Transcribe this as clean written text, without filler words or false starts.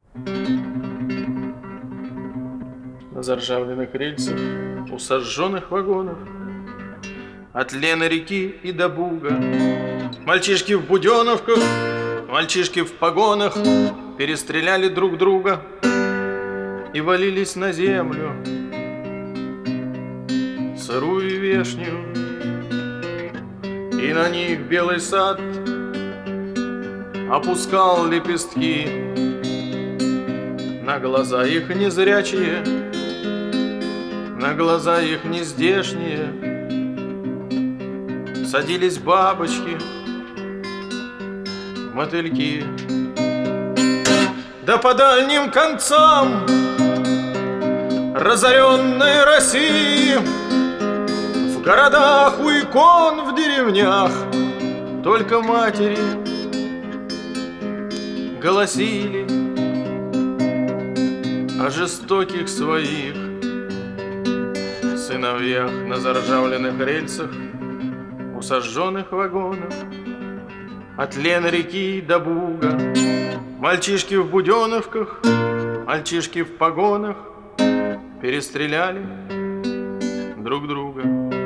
На заржавленных рельсах у сожженных вагонов от Лены реки и до Буга мальчишки в буденовках, мальчишки в погонах перестреляли друг друга и валились на землю сырую и вешнюю, и на них белый сад опускал лепестки. На глаза их незрячие, на глаза их нездешние садились бабочки, мотыльки. Да по дальним концам разоренной России, в городах, у икон, в деревнях только матери голосили о жестоких своих сыновьях. На заржавленных рельсах у сожженных вагонов от Лены реки до Буга мальчишки в буденовках, мальчишки в погонах перестреляли друг друга.